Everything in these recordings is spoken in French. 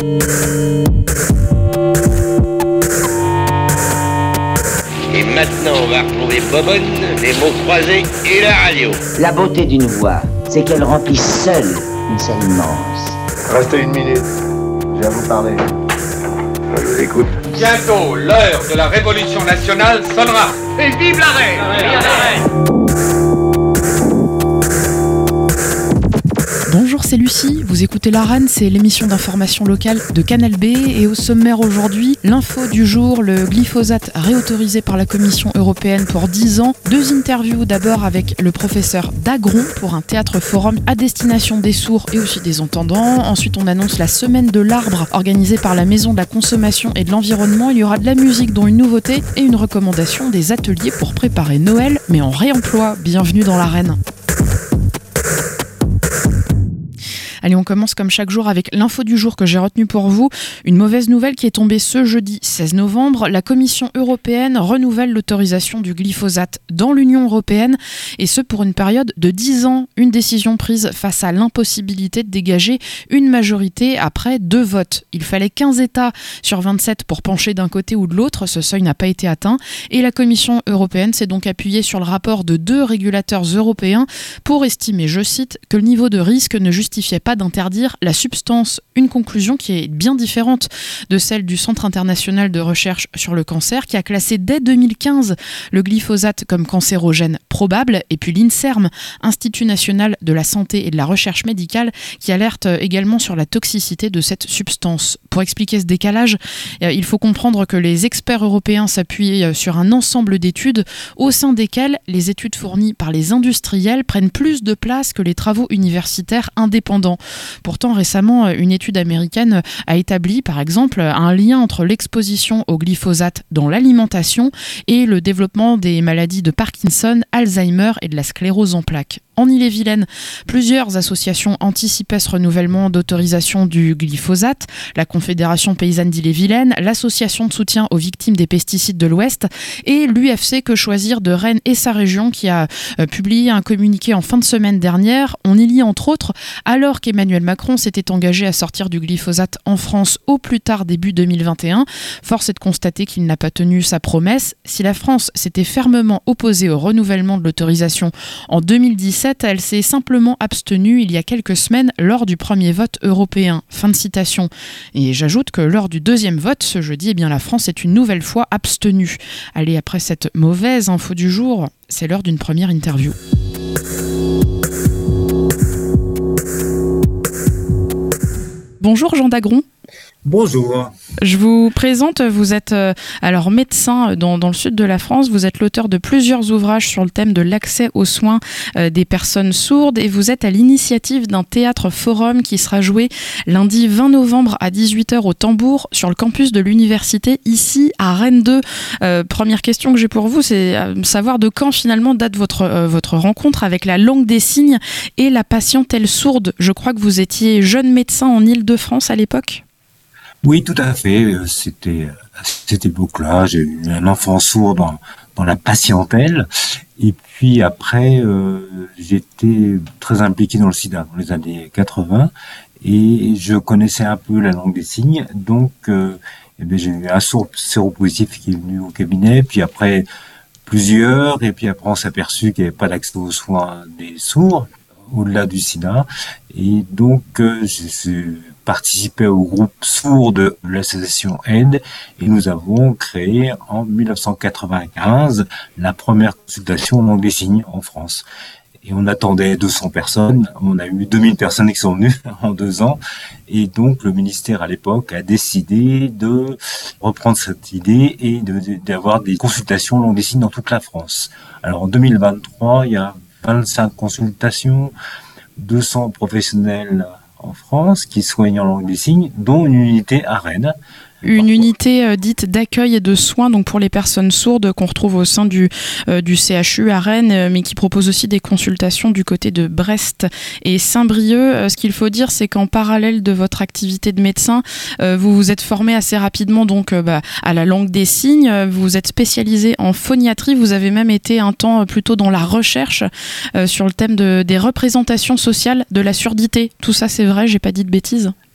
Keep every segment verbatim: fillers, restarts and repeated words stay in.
Et maintenant, on va retrouver Bobonne, les mots croisés et la radio. La beauté d'une voix, c'est qu'elle remplit seule une scène immense. Restez une minute, je vais vous parler. Je vous écoute. Bientôt, l'heure de la révolution nationale sonnera. Et vive la reine! Vive la reine! Bonjour, c'est Lucie, vous écoutez l'Arène, c'est l'émission d'information locale de Canal B et au sommaire aujourd'hui, l'info du jour, le glyphosate réautorisé par la Commission européenne pour dix ans, deux interviews d'abord avec le professeur Dagron pour un théâtre forum à destination des sourds et aussi des entendants, ensuite on annonce la semaine de l'arbre organisée par la Maison de la Consommation et de l'Environnement, il y aura de la musique dont une nouveauté et une recommandation des ateliers pour préparer Noël mais en réemploi, bienvenue dans l'Arène. Allez, on commence comme chaque jour avec l'info du jour que j'ai retenue pour vous. Une mauvaise nouvelle qui est tombée ce jeudi seize novembre. La Commission européenne renouvelle l'autorisation du glyphosate dans l'Union européenne et ce pour une période de dix ans. Une décision prise face à l'impossibilité de dégager une majorité après deux votes. Il fallait quinze États sur vingt-sept pour pencher d'un côté ou de l'autre. Ce seuil n'a pas été atteint et la Commission européenne s'est donc appuyée sur le rapport de deux régulateurs européens pour estimer, je cite, que le niveau de risque ne justifiait pas d'interdire la substance. Une conclusion qui est bien différente de celle du Centre international de recherche sur le cancer qui a classé dès deux mille quinze le glyphosate comme cancérogène probable et puis l'INSERM, Institut national de la santé et de la recherche médicale qui alerte également sur la toxicité de cette substance. Pour expliquer ce décalage, il faut comprendre que les experts européens s'appuient sur un ensemble d'études au sein desquelles les études fournies par les industriels prennent plus de place que les travaux universitaires indépendants. Pourtant, récemment, une étude américaine a établi, par exemple, un lien entre l'exposition au glyphosate dans l'alimentation et le développement des maladies de Parkinson, Alzheimer et de la sclérose en plaques. En Ille-et-Vilaine, plusieurs associations anticipaient ce renouvellement d'autorisation du glyphosate, la Confédération paysanne d'Ille-et-Vilaine, l'Association de soutien aux victimes des pesticides de l'Ouest et l'U F C Que Choisir de Rennes et sa région qui a euh, publié un communiqué en fin de semaine dernière. On y lit entre autres, alors qu'Emmanuel Macron s'était engagé à sortir du glyphosate en France au plus tard début deux mille vingt et un, force est de constater qu'il n'a pas tenu sa promesse. Si la France s'était fermement opposée au renouvellement de l'autorisation en deux mille dix-sept, elle s'est simplement abstenue il y a quelques semaines lors du premier vote européen. Fin de citation. Et j'ajoute que lors du deuxième vote, ce jeudi, eh bien, la France est une nouvelle fois abstenue. Allez, après cette mauvaise info du jour, c'est l'heure d'une première interview. Bonjour Jean Dagron. Bonjour. Je vous présente, vous êtes euh, alors médecin dans, dans le sud de la France, vous êtes l'auteur de plusieurs ouvrages sur le thème de l'accès aux soins euh, des personnes sourdes et vous êtes à l'initiative d'un théâtre forum qui sera joué lundi vingt novembre à dix-huit heures au Tambour sur le campus de l'université ici à Rennes deux. Euh, première question que j'ai pour vous, c'est euh, savoir de quand finalement date votre, euh, votre rencontre avec la langue des signes et la patientèle sourde. Je crois que vous étiez jeune médecin en Île-de-France à l'époque. Oui, tout à fait. C'était à cette époque-là, j'ai eu un enfant sourd dans, dans la patientèle. Et puis après, euh, j'étais très impliqué dans le sida dans les années quatre-vingts. Et je connaissais un peu la langue des signes. Donc, euh, eh bien, j'ai eu un sourd séropositif qui est venu au cabinet. Puis après, plusieurs. Et puis après, on s'est aperçu qu'il n'y avait pas d'accès aux soins des sourds au-delà du sida. Et donc, euh, j'ai participé au groupe sourd de l'association Aide et nous avons créé en dix-neuf cent quatre-vingt-quinze la première consultation en langue des signes en France. Et on attendait deux cents personnes, on a eu deux mille personnes qui sont venues en deux ans. Et donc le ministère à l'époque a décidé de reprendre cette idée et de, d'avoir des consultations en langue des signes dans toute la France. Alors en deux mille vingt-trois, il y a vingt-cinq consultations, deux cents professionnels en France qui soignent en langue des signes, dont une unité à Rennes. Une unité euh, dite d'accueil et de soins donc pour les personnes sourdes qu'on retrouve au sein du, euh, du C H U à Rennes, euh, mais qui propose aussi des consultations du côté de Brest et Saint-Brieuc. Euh, ce qu'il faut dire, c'est qu'en parallèle de votre activité de médecin, euh, vous vous êtes formé assez rapidement donc euh, bah, à la langue des signes. Vous êtes spécialisé en phoniatrie. Vous avez même été un temps plutôt dans la recherche euh, sur le thème de, des représentations sociales de la surdité. Tout ça, c'est vrai, j'ai pas dit de bêtises?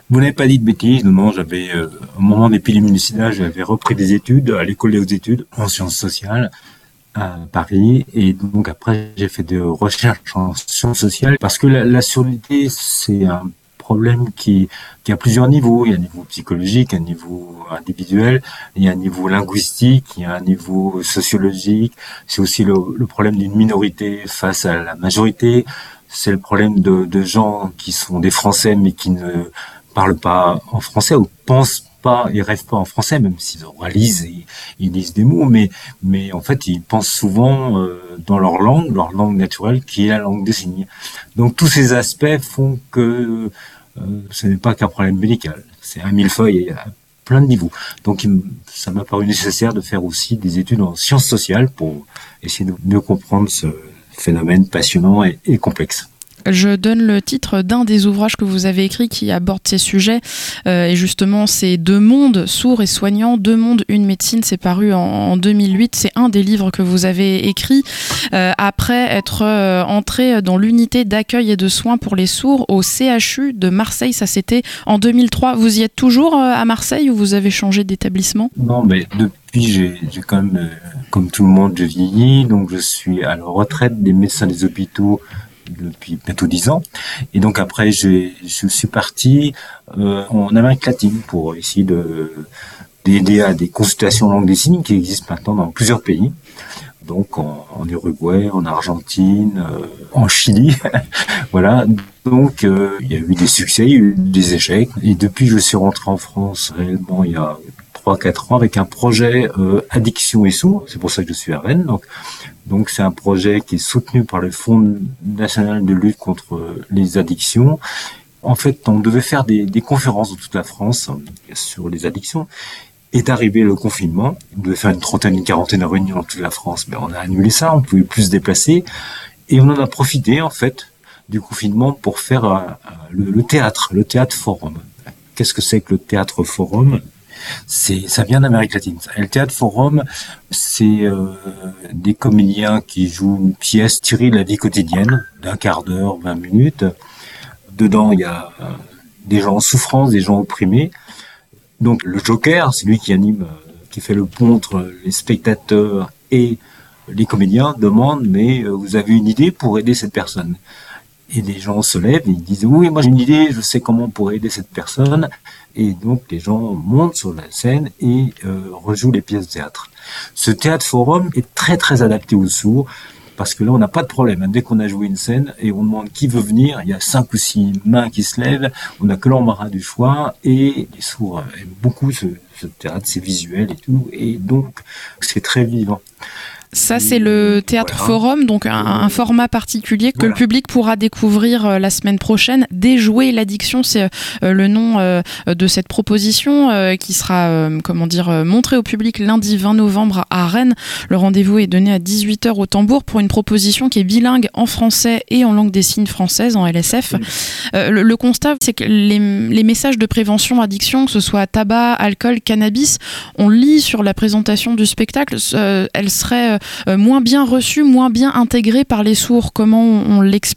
Vous n'avez pas dit de bêtises, non, non, j'avais, euh, au moment des piluminicida, j'avais repris des études à l'école des hautes études en sciences sociales à Paris, et donc après j'ai fait des recherches en sciences sociales, parce que la, la surdité, c'est un problème qui, qui a plusieurs niveaux. Il y a un niveau psychologique, un niveau individuel, il y a un niveau linguistique, il y a un niveau sociologique, c'est aussi le, le problème d'une minorité face à la majorité, c'est le problème de, de gens qui sont des Français mais qui ne parlent pas en français ou pensent pas, ils rêvent pas en français, même s'ils oralisent et ils disent des mots, mais mais en fait ils pensent souvent euh, dans leur langue, leur langue naturelle, qui est la langue des signes. Donc tous ces aspects font que euh, ce n'est pas qu'un problème médical, c'est un millefeuille et à plein de niveaux. Donc il, ça m'a paru nécessaire de faire aussi des études en sciences sociales pour essayer de mieux comprendre ce phénomène passionnant et, et complexe. Je donne le titre d'un des ouvrages que vous avez écrit qui aborde ces sujets, euh, et justement c'est Deux mondes, sourds et soignants, Deux mondes, une médecine, c'est paru en, en deux mille huit, c'est un des livres que vous avez écrit euh, après être euh, entré dans l'unité d'accueil et de soins pour les sourds au C H U de Marseille, ça c'était en deux mille trois. Vous y êtes toujours euh, à Marseille ou vous avez changé d'établissement ? Non, mais depuis j'ai, j'ai quand même, euh, comme tout le monde, je vieillis, donc je suis à la retraite des médecins des hôpitaux depuis bientôt dix ans, et donc après j'ai, je suis parti euh, en Amérique latine pour essayer de d'aider à des consultations en langue des signes qui existent maintenant dans plusieurs pays, donc en, en Uruguay, en Argentine, euh, en Chili, voilà. Donc euh, il y a eu des succès, il y a eu des échecs, et depuis je suis rentré en France réellement il y a trois quatre ans avec un projet euh, addiction et sourds, c'est pour ça que je suis à Rennes. Donc Donc c'est un projet qui est soutenu par le Fonds national de lutte contre les addictions. En fait, on devait faire des, des conférences dans toute la France sur les addictions. Est arrivé le confinement, on devait faire une trentaine, une quarantaine de réunions dans toute la France, mais on a annulé ça, on pouvait plus se déplacer, et on en a profité en fait du confinement pour faire euh, le, le théâtre, le théâtre forum. Qu'est-ce que c'est que le théâtre forum ? C'est, ça vient d'Amérique latine. Et le théâtre forum, c'est euh, des comédiens qui jouent une pièce tirée de la vie quotidienne, d'un quart d'heure, vingt minutes. Dedans, il y a euh, des gens en souffrance, des gens opprimés. Donc le Joker, c'est lui qui anime, euh, qui fait le pont entre les spectateurs et les comédiens, demande, mais euh, vous avez une idée pour aider cette personne ? Et les gens se lèvent et ils disent « Oui, moi j'ai une idée, je sais comment on pourrait aider cette personne. » Et donc les gens montent sur la scène et euh, rejouent les pièces de théâtre. Ce théâtre forum est très très adapté aux sourds, parce que là on n'a pas de problème. Dès qu'on a joué une scène et on demande qui veut venir, il y a cinq ou six mains qui se lèvent, on n'a que l'embarras du choix, et les sourds aiment beaucoup ce, ce théâtre, c'est visuel et tout, et donc c'est très vivant. Ça, c'est le Théâtre voilà. Forum, donc un, un format particulier que voilà. Le public pourra découvrir euh, la semaine prochaine. Déjouer l'addiction, c'est euh, le nom euh, de cette proposition euh, qui sera, euh, comment dire, euh, montrée au public lundi vingt novembre à Rennes. Le rendez-vous est donné à dix-huit heures au Tambour pour une proposition qui est bilingue en français et en langue des signes française, en L S F. Euh, le, le constat, c'est que les, les messages de prévention addiction, que ce soit tabac, alcool, cannabis, on lit sur la présentation du spectacle, euh, elle serait Euh, moins bien reçu, moins bien intégré par les sourds. Comment on, on l'explique ?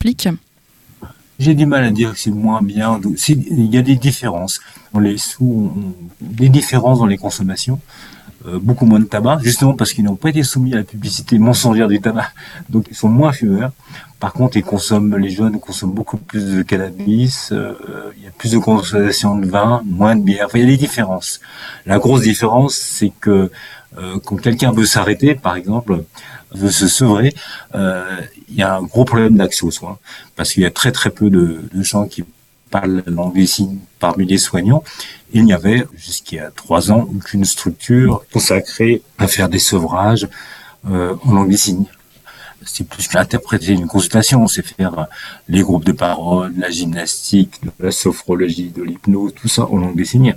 J'ai du mal à dire que c'est moins bien. Il y a des différences. Les sourds ont des différences dans les consommations. Euh, beaucoup moins de tabac, justement parce qu'ils n'ont pas été soumis à la publicité mensongère du tabac. Donc ils sont moins fumeurs. Par contre, ils consomment, les jeunes consomment beaucoup plus de cannabis. Euh, il y a plus de consommation de vin, moins de bière. Enfin, il y a des différences. La grosse différence, c'est que Euh, quand quelqu'un veut s'arrêter, par exemple, veut se sevrer, euh, il y a un gros problème d'accès aux soins, parce qu'il y a très très peu de, de gens qui parlent la langue des signes parmi les soignants. Il n'y avait, jusqu'il y a trois ans, aucune structure consacrée à faire des sevrages euh, en langue des signes. C'est plus qu'interpréter une consultation, c'est faire les groupes de parole, la gymnastique, la sophrologie, de l'hypnose, tout ça en langue des signes.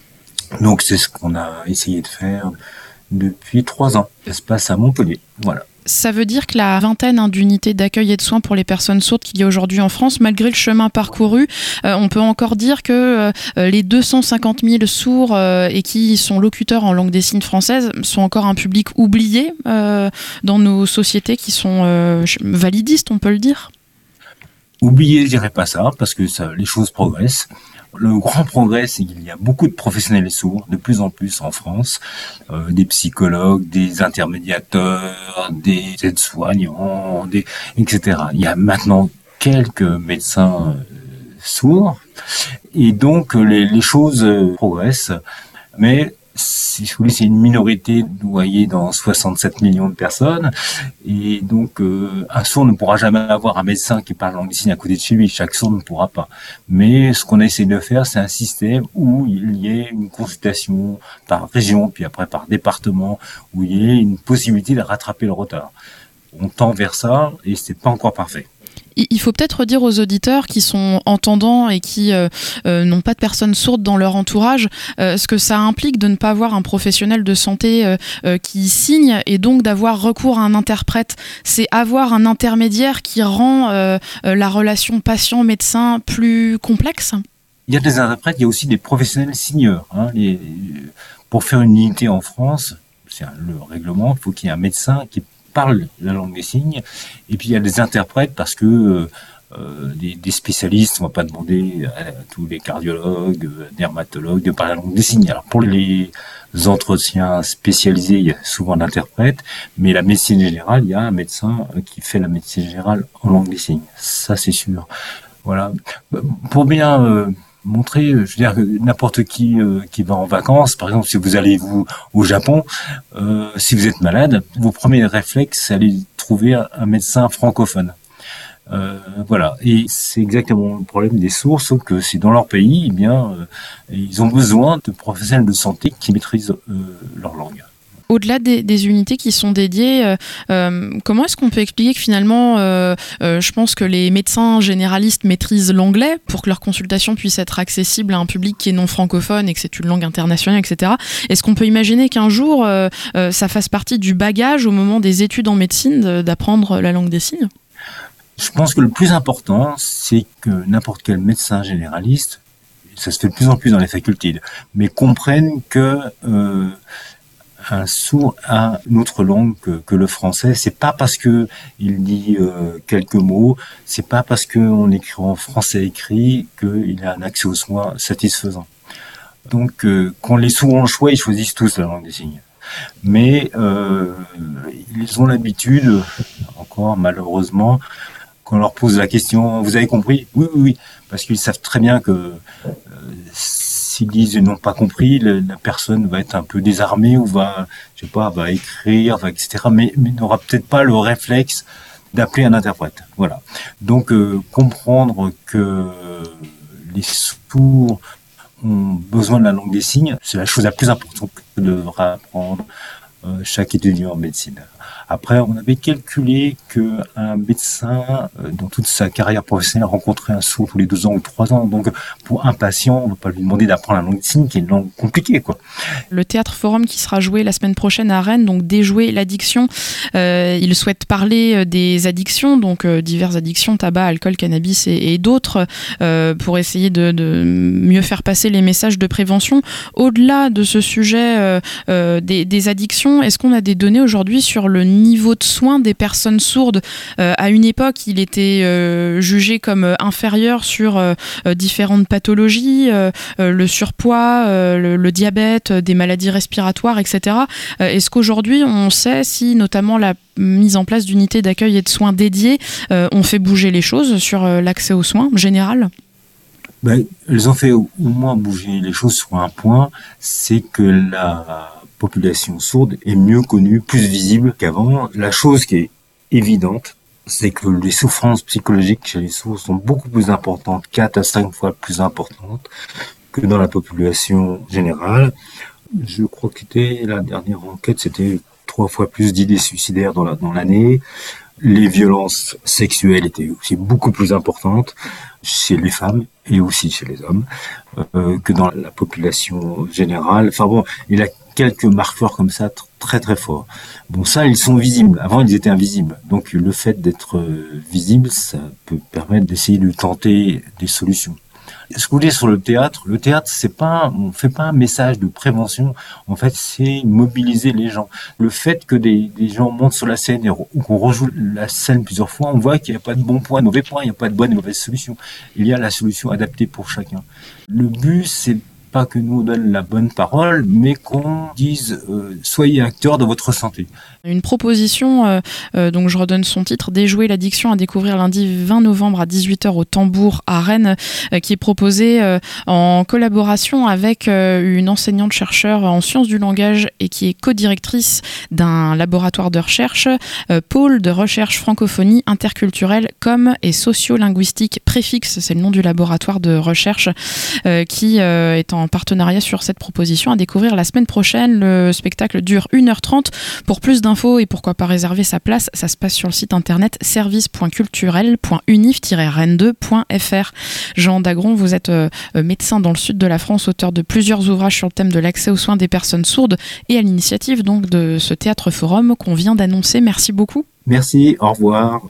Donc c'est ce qu'on a essayé de faire depuis trois ans. Ça se passe à Montpellier. Voilà. Ça veut dire que la vingtaine hein, d'unités d'accueil et de soins pour les personnes sourdes qu'il y a aujourd'hui en France, malgré le chemin parcouru, euh, on peut encore dire que euh, les deux cent cinquante mille sourds euh, et qui sont locuteurs en langue des signes française sont encore un public oublié euh, dans nos sociétés qui sont euh, validistes, on peut le dire. Oublié, je dirais pas ça, parce que ça, les choses progressent. Le grand progrès, c'est qu'il y a beaucoup de professionnels sourds, de plus en plus en France, euh, des psychologues, des intermédiateurs, des aides-soignants, des, et cetera. Il y a maintenant quelques médecins euh, sourds, et donc les, les choses euh, progressent, mais si vous voulez, c'est une minorité, vous voyez, dans soixante-sept millions de personnes. Et donc, euh, un sourd ne pourra jamais avoir un médecin qui parle langue des signes à côté de chez lui. Chaque sourd ne pourra pas. Mais ce qu'on essaie de faire, c'est un système où il y ait une consultation par région, puis après par département, où il y ait une possibilité de rattraper le retard. On tend vers ça, et c'est pas encore parfait. Il faut peut-être dire aux auditeurs qui sont entendants et qui euh, euh, n'ont pas de personnes sourdes dans leur entourage euh, ce que ça implique de ne pas avoir un professionnel de santé euh, euh, qui signe et donc d'avoir recours à un interprète. C'est avoir un intermédiaire qui rend euh, euh, la relation patient-médecin plus complexe. Il y a des interprètes, il y a aussi des professionnels signeurs. Hein, les, pour faire une unité en France, c'est le règlement, il faut qu'il y ait un médecin qui parle la langue des signes, et puis il y a des interprètes parce que euh, des, des spécialistes ne vont pas demander à tous les cardiologues, euh, dermatologues de parler la langue des signes. Alors pour les entretiens spécialisés, il y a souvent un interprète, mais la médecine générale, il y a un médecin qui fait la médecine générale en langue des signes. Ça, c'est sûr. Voilà. Pour bien euh, montrer, je veux dire, que n'importe qui euh, qui va en vacances, par exemple, si vous allez vous au Japon, euh, si vous êtes malade, vos premiers réflexes, c'est aller trouver un médecin francophone. Euh, voilà, et c'est exactement le problème des sourds, sauf que c'est dans leur pays, eh bien, euh, ils ont besoin de professionnels de santé qui maîtrisent euh, leur langue. Au-delà des, des unités qui sont dédiées, euh, euh, comment est-ce qu'on peut expliquer que finalement, euh, euh, je pense que les médecins généralistes maîtrisent l'anglais pour que leur consultation puisse être accessible à un public qui est non francophone et que c'est une langue internationale, et cetera. Est-ce qu'on peut imaginer qu'un jour, euh, euh, ça fasse partie du bagage au moment des études en médecine de, d'apprendre la langue des signes ? Je pense que le plus important, c'est que n'importe quel médecin généraliste, ça se fait de plus en plus dans les facultés, mais comprenne que euh, un sourd a une autre langue que, que le français. C'est pas parce que il dit euh, quelques mots, c'est pas parce qu'on écrit en français écrit qu'il a un accès aux soins satisfaisant. Donc, euh, quand les sourds ont le choix, ils choisissent tous la langue des signes. Mais euh, ils ont l'habitude, encore malheureusement, qu'on leur pose la question, vous avez compris ? Oui, oui, oui, parce qu'ils savent très bien que euh, s'ils disent ils n'ont pas compris, le, la personne va être un peu désarmée ou va, je sais pas, va écrire, va, et cetera. Mais, mais n'aura peut-être pas le réflexe d'appeler un interprète. Voilà. Donc euh, comprendre que les sourds ont besoin de la langue des signes, c'est la chose la plus importante que devra apprendre euh, chaque étudiant en médecine. Après, on avait calculé qu'un médecin, dans toute sa carrière professionnelle, rencontrait un sourd tous les deux ans ou trois ans. Donc, pour un patient, on ne va pas lui demander d'apprendre la langue des signes, qui est une langue compliquée, quoi. Le Théâtre Forum qui sera joué la semaine prochaine à Rennes, donc déjouer l'addiction. Euh, il souhaite parler des addictions, donc euh, diverses addictions, tabac, alcool, cannabis et, et d'autres, euh, pour essayer de, de mieux faire passer les messages de prévention. Au-delà de ce sujet euh, euh, des, des addictions, est-ce qu'on a des données aujourd'hui sur le niveau de soins des personnes sourdes? Euh, à une époque, il était euh, jugé comme inférieur sur euh, différentes pathologies, euh, euh, le surpoids, euh, le, le diabète, des maladies respiratoires, et cetera. Euh, est-ce qu'aujourd'hui, on sait si notamment la mise en place d'unités d'accueil et de soins dédiées euh, ont fait bouger les choses sur euh, l'accès aux soins général? Ben, elles ont fait au moins bouger les choses sur un point, c'est que la population sourde est mieux connue, plus visible qu'avant. La chose qui est évidente, c'est que les souffrances psychologiques chez les sourds sont beaucoup plus importantes, quatre à cinq fois plus importantes que dans la population générale. Je crois que c'était, la dernière enquête, c'était trois fois plus d'idées suicidaires dans la, dans l'année. Les violences sexuelles étaient aussi beaucoup plus importantes chez les femmes et aussi chez les hommes euh, que dans la population générale. Enfin bon, il y a quelques marqueurs comme ça très très forts. Bon, ça, ils sont visibles. Avant, ils étaient invisibles. Donc le fait d'être visible, ça peut permettre d'essayer de tenter des solutions. Ce que vous dites sur le théâtre, le théâtre, c'est pas, on fait pas un message de prévention. En fait, c'est mobiliser les gens. Le fait que des, des gens montent sur la scène et re- qu'on rejoue la scène plusieurs fois, on voit qu'il n'y a pas de bon point, de mauvais point, il n'y a pas de bonne et mauvaise solution. Il y a la solution adaptée pour chacun. Le but, c'est pas que nous on donne la bonne parole, mais qu'on dise euh, soyez acteurs de votre santé. Une proposition, euh, euh, donc je redonne son titre, Déjouer l'addiction, à découvrir lundi vingt novembre à dix-huit heures au Tambour à Rennes, euh, qui est proposée euh, en collaboration avec euh, une enseignante-chercheur en sciences du langage et qui est co-directrice d'un laboratoire de recherche, euh, pôle de recherche francophonie interculturelle, com et sociolinguistique Préfixe, c'est le nom du laboratoire de recherche euh, qui euh, est en partenariat sur cette proposition à découvrir la semaine prochaine. Le spectacle dure une heure trente. Pour plus d'infos et pourquoi pas réserver sa place, ça se passe sur le site internet service point culturel point unif tiret rennes deux point f r. Jean Dagron, vous êtes euh, médecin dans le sud de la France, auteur de plusieurs ouvrages sur le thème de l'accès aux soins des personnes sourdes et à l'initiative donc de ce théâtre forum qu'on vient d'annoncer. Merci beaucoup. Merci, au revoir.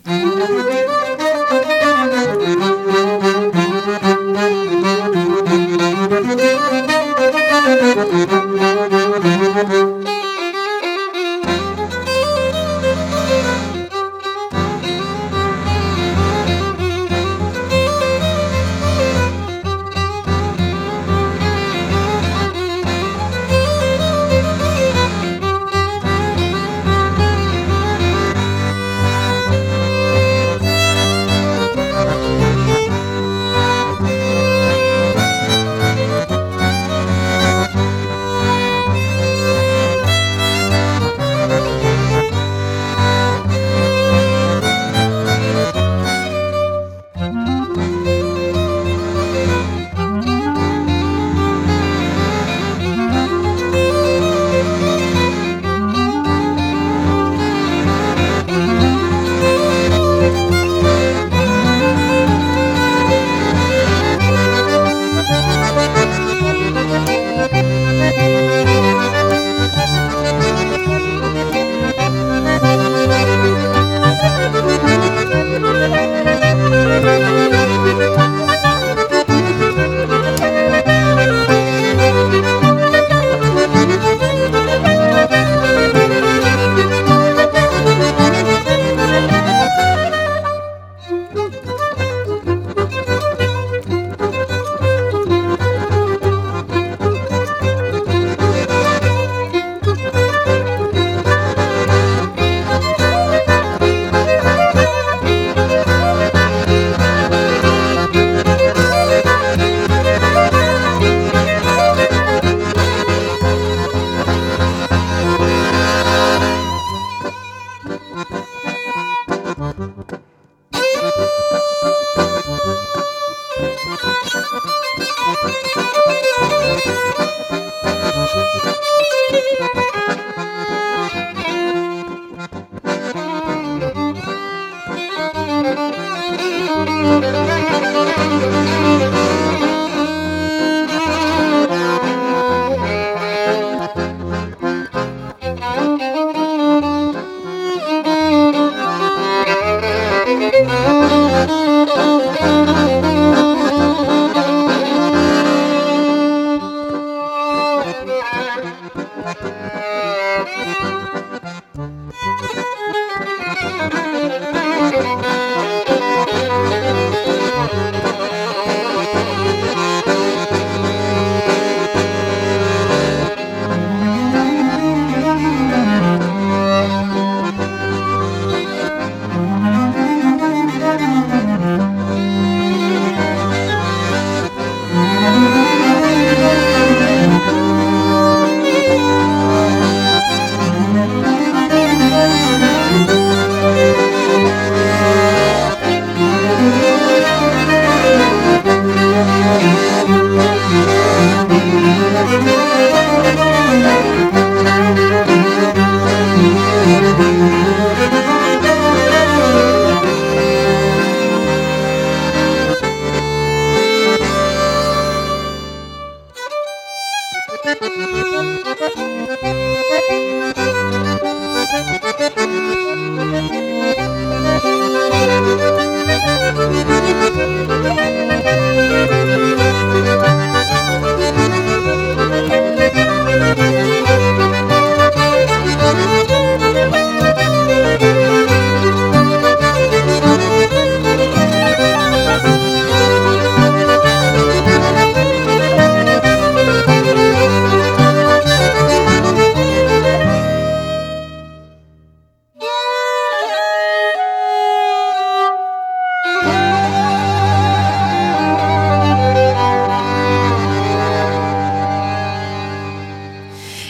Thank you.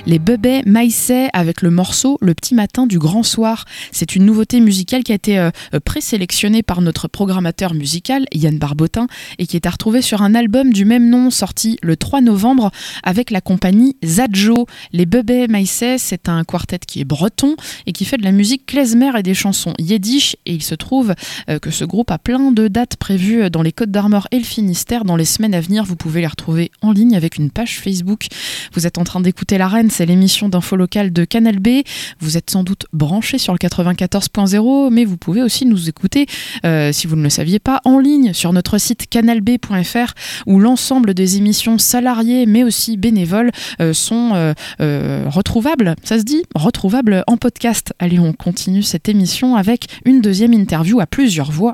Les Bebés Maïsset avec le morceau Le petit matin du grand soir. C'est une nouveauté musicale qui a été euh, présélectionnée par notre programmateur musical, Yann Barbotin, et qui est à retrouver sur un album du même nom sorti le trois novembre avec la compagnie Zadjo. Les Bebés Maïsset, c'est un quartet qui est breton et qui fait de la musique klezmer et des chansons yiddish, et il se trouve euh, que ce groupe a plein de dates prévues dans les Côtes d'Armor et le Finistère dans les semaines à venir. Vous pouvez les retrouver en ligne avec une page Facebook. Vous êtes en train d'écouter L'Arène, c'est l'émission d'info locale de Canal B. Vous êtes sans doute branché sur le quatre-vingt-quatorze point zéro, mais vous pouvez aussi nous écouter, euh, si vous ne le saviez pas, en ligne sur notre site canal b point f r, où l'ensemble des émissions salariées, mais aussi bénévoles, euh, sont euh, euh, retrouvables. Ça se dit retrouvables en podcast. Allez, on continue cette émission avec une deuxième interview à plusieurs voix.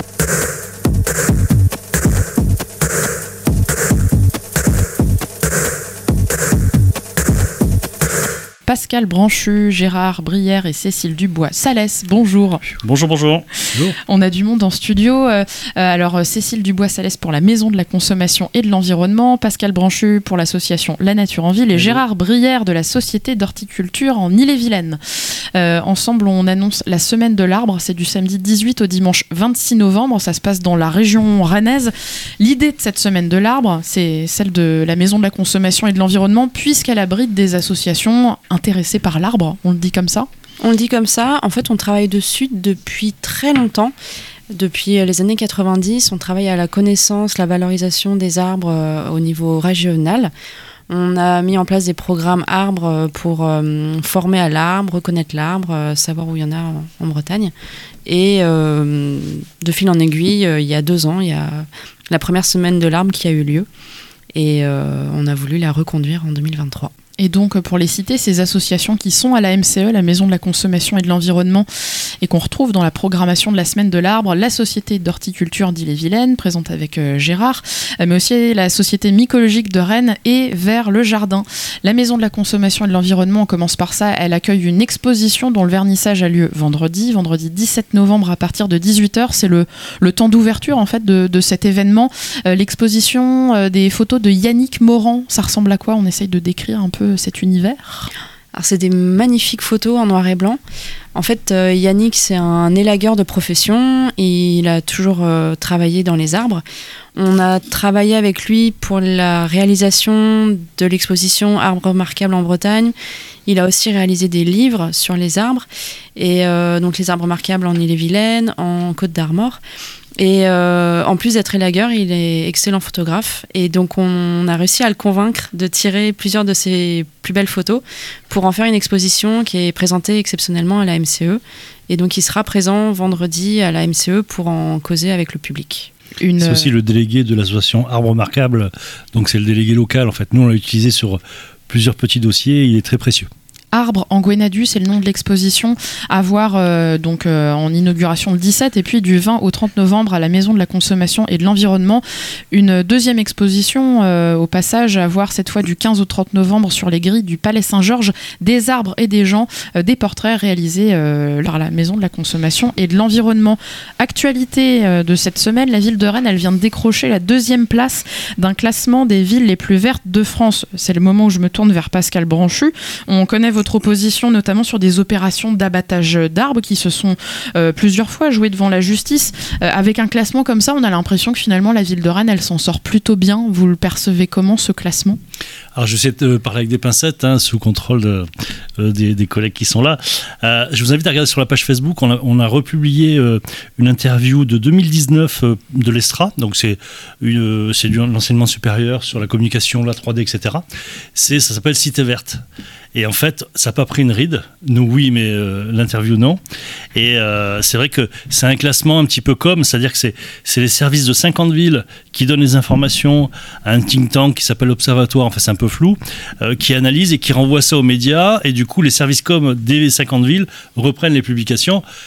Pascal Branchu, Gérard Brière et Cécile Dubois-Salès, bonjour. Bonjour, bonjour. Bonjour. On a du monde en studio. Euh, alors, Cécile Dubois-Salès pour la Maison de la Consommation et de l'Environnement, Pascal Branchu pour l'association La Nature en Ville et Gérard Brière de la Société d'Horticulture en Ille-et-Vilaine. Euh, ensemble, on annonce la Semaine de l'Arbre. C'est du samedi dix-huit au dimanche vingt-six novembre. Ça se passe dans la région rennaise. L'idée de cette Semaine de l'Arbre, c'est celle de la Maison de la Consommation et de l'Environnement, puisqu'elle abrite des associations intéressés par l'arbre, on le dit comme ça ? On le dit comme ça. En fait, on travaille dessus depuis très longtemps. Depuis les années quatre-vingt-dix, on travaille à la connaissance, la valorisation des arbres euh, au niveau régional. On a mis en place des programmes arbres pour euh, former à l'arbre, reconnaître l'arbre, euh, savoir où il y en a en, en Bretagne. Et euh, de fil en aiguille, euh, il y a deux ans, il y a la première semaine de l'arbre qui a eu lieu. Et euh, on a voulu la reconduire en deux mille vingt-trois. Et donc, pour les citer, ces associations qui sont à la M C E, la Maison de la Consommation et de l'Environnement, et qu'on retrouve dans la programmation de la Semaine de l'Arbre, la Société d'Horticulture d'Ille-et-Vilaine, présente avec euh, Gérard, mais aussi la Société mycologique de Rennes et Vers le Jardin. La Maison de la Consommation et de l'Environnement, on commence par ça, elle accueille une exposition dont le vernissage a lieu vendredi, vendredi dix-sept novembre à partir de dix-huit heures. C'est le, le temps d'ouverture en fait de, de cet événement. Euh, l'exposition euh, des photos de Yannick Morand, ça ressemble à quoi ? On essaye de décrire un peu cet univers. Alors, c'est des magnifiques photos en noir et blanc. En fait, euh, Yannick, c'est un élagueur de profession et il a toujours euh, travaillé dans les arbres. On a travaillé avec lui pour la réalisation de l'exposition Arbres remarquables en Bretagne. Il a aussi réalisé des livres sur les arbres, et euh, donc les arbres remarquables en Ille-et-Vilaine, en Côte d'Armor. Et euh, en plus d'être élagueur, il est excellent photographe. Et donc, on a réussi à le convaincre de tirer plusieurs de ses plus belles photos pour en faire une exposition qui est présentée exceptionnellement à la M C E. Et donc, il sera présent vendredi à la M C E pour en causer avec le public. Une... C'est aussi le délégué de l'association Arbres remarquables. Donc, c'est le délégué local. En fait, nous, on l'a utilisé sur plusieurs petits dossiers. Il est très précieux. Arbre en Gwenadu, c'est le nom de l'exposition à voir euh, donc, euh, en inauguration le dix-sept et puis du vingt au trente novembre à la Maison de la Consommation et de l'Environnement. Une deuxième exposition euh, au passage à voir cette fois du quinze au trente novembre sur les grilles du Palais Saint-Georges, des arbres et des gens, euh, des portraits réalisés euh, par la Maison de la Consommation et de l'Environnement. Actualité euh, de cette semaine, la ville de Rennes, elle vient de décrocher la deuxième place d'un classement des villes les plus vertes de France. C'est le moment où je me tourne vers Pascal Branchu. On connaît votre votre opposition, notamment sur des opérations d'abattage d'arbres qui se sont euh, plusieurs fois jouées devant la justice. Euh, avec un classement comme ça, on a l'impression que finalement la ville de Rennes, elle s'en sort plutôt bien. Vous le percevez comment, ce classement ? Alors, je sais te parler avec des pincettes, hein, sous contrôle de, euh, des, des collègues qui sont là. Euh, je vous invite à regarder sur la page Facebook. On a, on a republié euh, une interview de deux mille dix-neuf euh, de l'E S T R A. Donc, c'est, une, c'est de l'enseignement supérieur sur la communication, la trois D, et cetera. C'est, ça s'appelle Cité verte. Et en fait, ça n'a pas pris une ride. Nous, oui, mais euh, l'interview, non. Et euh, c'est vrai que c'est un classement un petit peu comme, c'est-à-dire que c'est, c'est les services de cinquante villes qui donnent les informations à un think tank qui s'appelle Observatoire, enfin c'est un peu flou, euh, qui analyse et qui renvoie ça aux médias. Et du coup, les services com des cinquante villes reprennent les publications.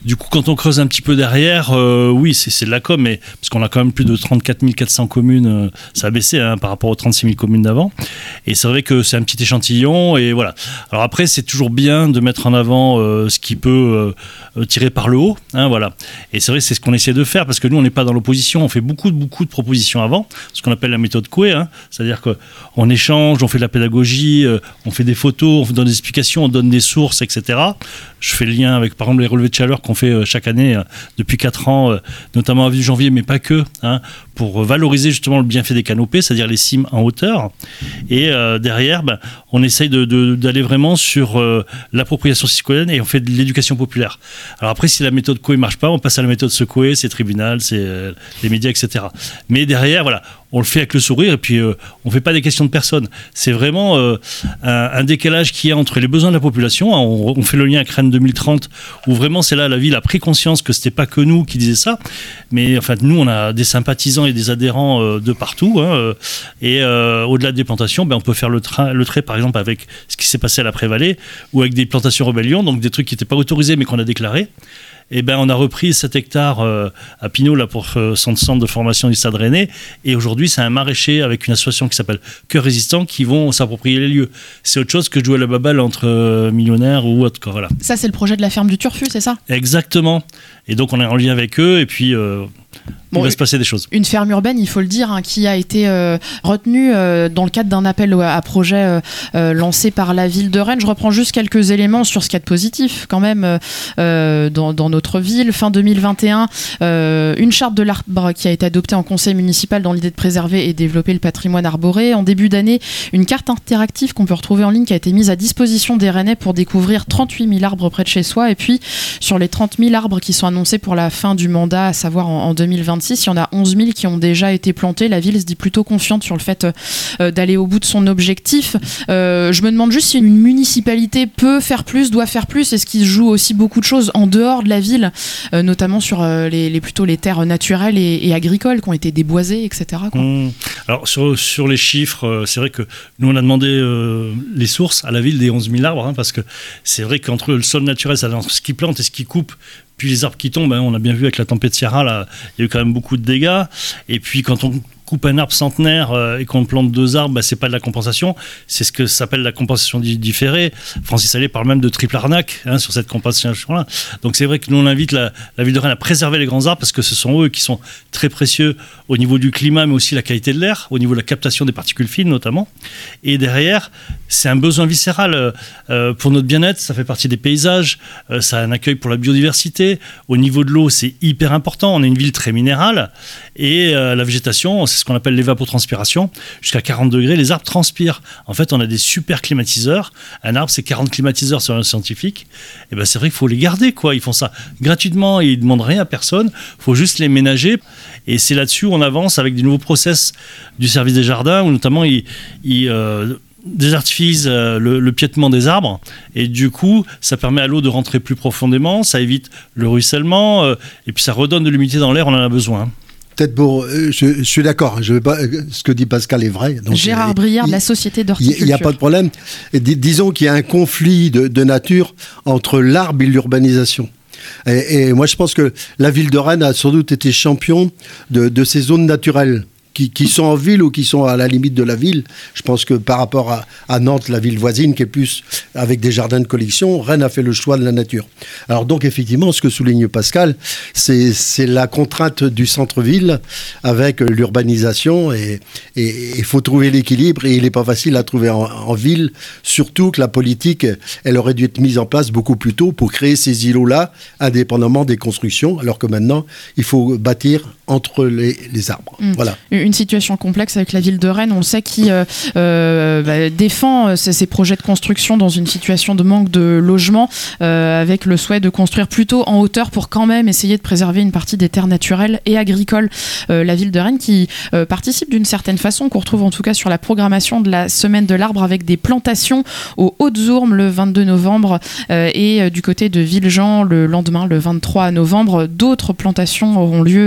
Du coup, quand on creuse un petit peu derrière, euh, oui, c'est, c'est de la com, mais parce qu'on a quand même plus de trente-quatre mille quatre cents communes, euh, ça a baissé hein, par rapport aux trente-six mille communes d'avant. Et c'est vrai que c'est un petit échantillon, et voilà. Alors après, c'est toujours bien de mettre en avant euh, ce qui peut euh, tirer par le haut, hein, voilà. Et c'est vrai, c'est ce qu'on essaie de faire, parce que nous, on n'est pas dans l'opposition, on fait beaucoup, beaucoup de propositions avant, ce qu'on appelle la méthode Coué, hein, c'est-à-dire qu'on échange, on fait de la pédagogie, euh, on fait des photos, on donne des explications, on donne des sources, et cetera. Je fais le lien avec, par exemple, les relevés de chaleur qu'on fait euh, chaque année euh, depuis quatre ans, euh, notamment à Ville-Janvier, mais pas que, hein, pour valoriser justement le bienfait des canopées, c'est-à-dire les cimes en hauteur. Et euh, derrière, ben, on essaye de, de, d'aller vraiment sur euh, l'appropriation citoyenne et on fait de l'éducation populaire. Alors après, si la méthode Coué ne marche pas, on passe à la méthode Secoué, c'est tribunal, c'est euh, les médias, et cetera. Mais derrière, voilà, on le fait avec le sourire et puis euh, on ne fait pas des questions de personnes. C'est vraiment euh, un, un décalage qu'il y a entre les besoins de la population. On, on fait le lien avec Rennes deux mille trente où vraiment c'est là la ville a pris conscience que ce n'était pas que nous qui disaient ça, mais en fait nous on a des sympathisants et des adhérents euh, de partout hein, euh, et euh, au-delà des plantations, ben, on peut faire le, tra- le trait par exemple avec ce qui s'est passé à la Prévallée ou avec des plantations rébellion, donc des trucs qui n'étaient pas autorisés mais qu'on a déclarés. Et ben on a repris sept hectares euh, à Pinot là, pour euh, son centre de formation du Stade Rennais. Et aujourd'hui, c'est un maraîcher avec une association qui s'appelle Cœur Résistant qui vont s'approprier les lieux. C'est autre chose que jouer à la baballe entre euh, millionnaires ou autre. Quoi, voilà. Ça, c'est le projet de la ferme du Turfu, c'est ça ? Exactement. Et donc, on est en lien avec eux. Et puis, euh, bon, il va se passer des choses. Une ferme urbaine, il faut le dire, hein, qui a été euh, retenue euh, dans le cadre d'un appel à projet euh, euh, lancé par la ville de Rennes. Je reprends juste quelques éléments sur ce qu'il y a de positif quand même euh, dans, dans notre ville. Fin deux mille vingt et un, euh, une charte de l'arbre qui a été adoptée en conseil municipal dans l'idée de préserver et développer le patrimoine arboré. En début d'année, une carte interactive qu'on peut retrouver en ligne qui a été mise à disposition des Rennais pour découvrir trente-huit mille arbres près de chez soi. Et puis, sur les trente mille arbres qui sont annoncés pour la fin du mandat, à savoir en, en deux mille vingt-six, il y en a onze mille qui ont déjà été plantés. La ville se dit plutôt confiante sur le fait euh, d'aller au bout de son objectif. Euh, je me demande juste si une municipalité peut faire plus, doit faire plus. Est-ce qu'il se joue aussi beaucoup de choses en dehors de la ville, euh, notamment sur euh, les, les, plutôt les terres naturelles et, et agricoles qui ont été déboisées, et cetera quoi. Mmh. Alors sur, sur les chiffres, euh, c'est vrai que nous on a demandé euh, les sources à la ville des onze mille arbres, hein, parce que c'est vrai qu'entre le sol naturel, c'est entre ce qui plante et ce qui coupe, puis les arbres qui tombent, hein, on a bien vu avec la tempête Sierra, là, il y a eu quand même beaucoup de dégâts. Et puis quand on coupe un arbre centenaire euh, et qu'on plante deux arbres, bah, c'est pas de la compensation, c'est ce que s'appelle la compensation différée. Francis Allais parle même de triple arnaque hein, sur cette compensation-là. Donc c'est vrai que nous on invite la, la ville de Rennes à préserver les grands arbres parce que ce sont eux qui sont très précieux au niveau du climat, mais aussi la qualité de l'air, au niveau de la captation des particules fines notamment. Et derrière, c'est un besoin viscéral euh, pour notre bien-être, ça fait partie des paysages, euh, ça a un accueil pour la biodiversité. Au niveau de l'eau, c'est hyper important. On est une ville très minérale et euh, la végétation, c'est ce qu'on appelle l'évapotranspiration. Jusqu'à quarante degrés, les arbres transpirent. En fait, on a des super climatiseurs. Un arbre, c'est quarante climatiseurs sur un scientifique. Et ben, c'est vrai qu'il faut les garder, quoi. Ils font ça gratuitement et ils ne demandent rien à personne. Il faut juste les ménager. Et c'est là-dessus où on avance avec des nouveaux process du service des jardins, où notamment ils, ils euh, désertifisent euh, le, le piétement des arbres. Et du coup, ça permet à l'eau de rentrer plus profondément. Ça évite le ruissellement. Euh, et puis, ça redonne de l'humidité dans l'air. On en a besoin. Peut-être pour, euh, je, je suis d'accord, je vais pas, ce que dit Pascal est vrai. Donc, Gérard il, Briard il, de la Société d'Horticulture. Il n'y a pas de problème. Et dis, disons qu'il y a un conflit de, de nature entre l'arbre et l'urbanisation. Et, et moi, je pense que la ville de Rennes a sans doute été champion de, de ces zones naturelles. Qui, qui sont en ville ou qui sont à la limite de la ville. Je pense que par rapport à, à Nantes, la ville voisine, qui est plus avec des jardins de collection, Rennes a fait le choix de la nature. Alors donc, effectivement, ce que souligne Pascal, c'est, c'est la contrainte du centre-ville avec l'urbanisation et il faut trouver l'équilibre et il n'est pas facile à trouver en, en ville, surtout que la politique, elle aurait dû être mise en place beaucoup plus tôt pour créer ces îlots-là, indépendamment des constructions, alors que maintenant, il faut bâtir entre les, les arbres. Mmh. Voilà. Une situation complexe avec la ville de Rennes, on le sait, qui euh, euh, bah, défend ces, ces projets de construction dans une situation de manque de logement, euh, avec le souhait de construire plutôt en hauteur pour quand même essayer de préserver une partie des terres naturelles et agricoles. Euh, la ville de Rennes qui euh, participe d'une certaine façon, qu'on retrouve en tout cas sur la programmation de la semaine de l'arbre avec des plantations aux Hautes-Ourmes le vingt-deux novembre euh, et euh, du côté de Villejean le lendemain, le vingt-trois novembre. D'autres plantations auront lieu euh,